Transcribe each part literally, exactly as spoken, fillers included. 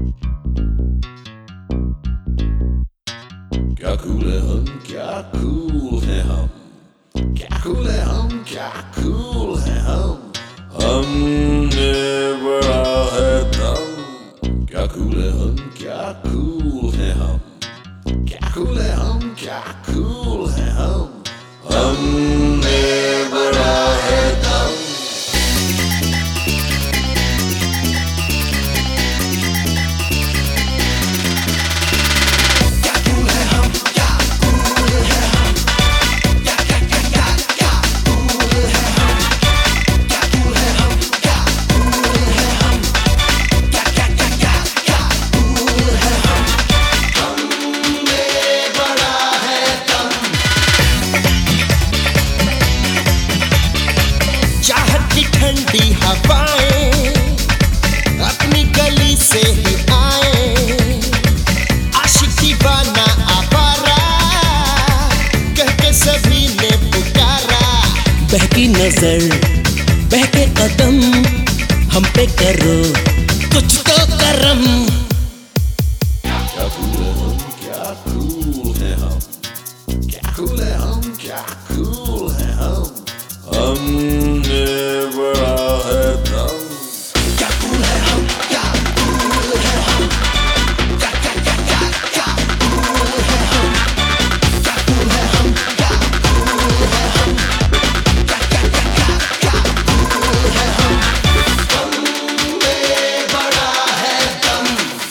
क्या कूल है हम, क्या कूल है हम, क्या कूल है हम, क्या कूल है हम, हमने बड़ा है दम। क्या कूल है हम, क्या कूल है हम, क्या कूल है हम, क्या कूल है हम, हमने बड़ा है दम। ठंडी हवाएं अपनी गली से ही आए, आशिक दीवाना आवारा कह के सभी ने पुकारा। बहकी नजर बहके कदम हम पे करो कुछ तो करम। क्या कूल है हम, क्या कूल है हम, क्या कूल है हम, क्या कूल है हम, हमने बड़ा है दम। क्या कूल है हम, क्या कूल है हम, क्या क्या क्या क्या क्या कूल है हम, क्या कूल है हम, क्या कूल है हम, क्या क्या क्या क्या क्या कूल है हम, हमने बड़ा है दम।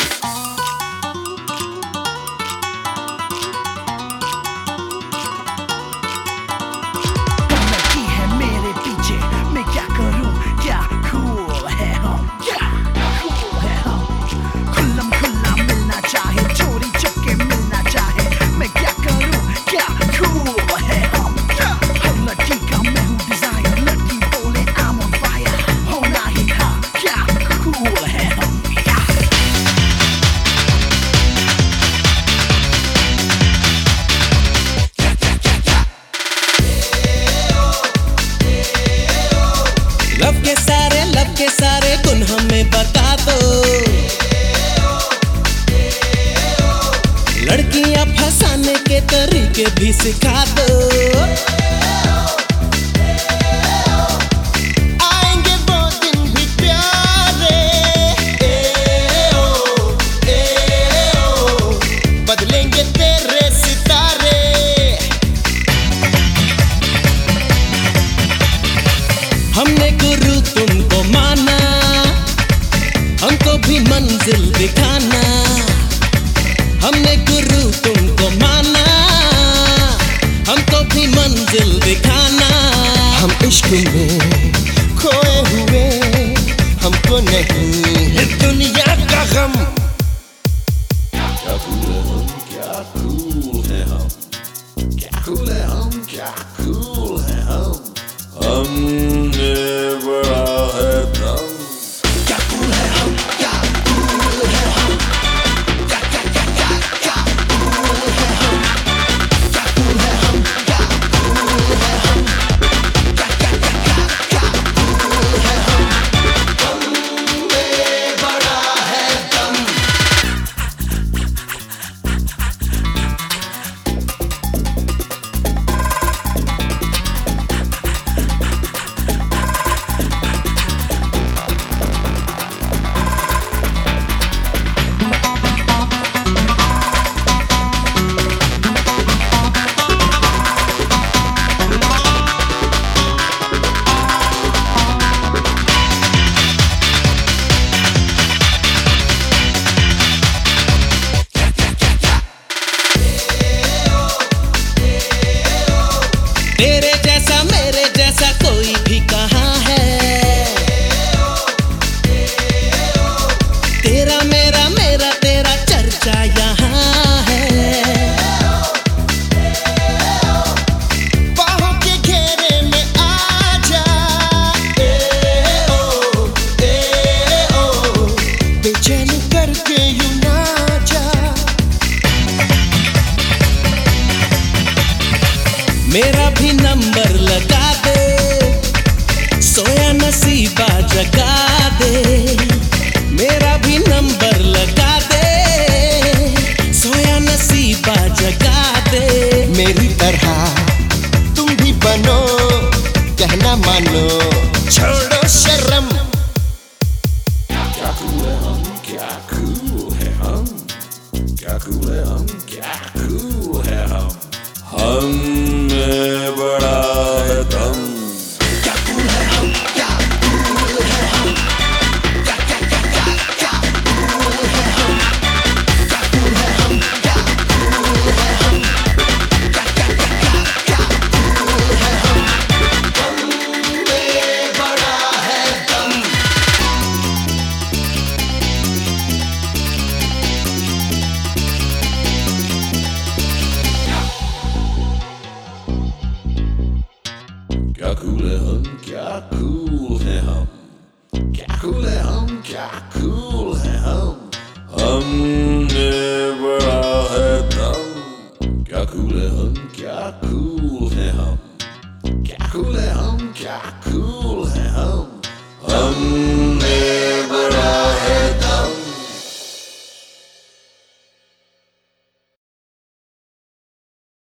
लड़की है मेरे पीछे, मैं क्या करूं, क्या कूल है हम, क्या कूल है हम, खुल्लम खुल्ला मिलना चाहे, चोरी चुपके मिलना चाहे, मैं क्या करूं, क्या कूल है हम, क्या। हर लड़की का मैं हूं डिजायर, लड़की बोले I'm on fire, होना ही था, क्या कूल है हम, क्या। लव के सारे लव के सारे गुण हमें बता दो, लड़कियां फंसाने के तरीके भी सिखा दो। आएंगे वो दिन भी प्यारे, ए ओ, ए ओ, बदलेंगे तेरे सितारे। हमने गुरु तुमको माना, हमको भी मंजिल दिखाना। हमने गुरु तुमको माना, हमको भी मंजिल दिखाना। हम इश्क में खोए हुए, हमको नहीं है दुनिया का गम। क्या कूल है हम, क्या कूल है हम, क्या कूल है हम, क्या कूल है हम, हमने बड़ा है दम। क्या कूल है हम, क्या कूल है हम, क्या क्या क्या क्या क्या कूल है हम, क्या कूल है हम, क्या कूल है हम, क्या क्या क्या क्या क्या कूल है हम, हमने बड़ा है दम। तेरे जैसा मेरे जैसा कोई भी कहाँ है, तेरा मेरा मेरा तेरा चर्चा यहाँ है। बाहों के घेरे में आ जा, ए ओ, ए ओ, बेचैन करके यूं ना जा। मेरा भी नंबर लगा दे, सोया नसीबा जगा दे। मेरा भी नंबर लगा क्या cool है हम, क्या cool है हम, क्या cool है हम, हम में बड़ा है दम। क्या cool है हम, क्या cool है हम, क्या क्या क्या क्या क्या cool है हम, क्या cool है हम, क्या cool है हम, क्या क्या क्या क्या क्या cool है हम, हम में बड़ा है दम। क्या cool है हम, क्या cool है हम, क्या cool है हम, क्या cool है हम, हम में बड़ा है दम। क्या cool है हम, क्या cool है हम, क्या cool है हम, क्या cool है हम, हम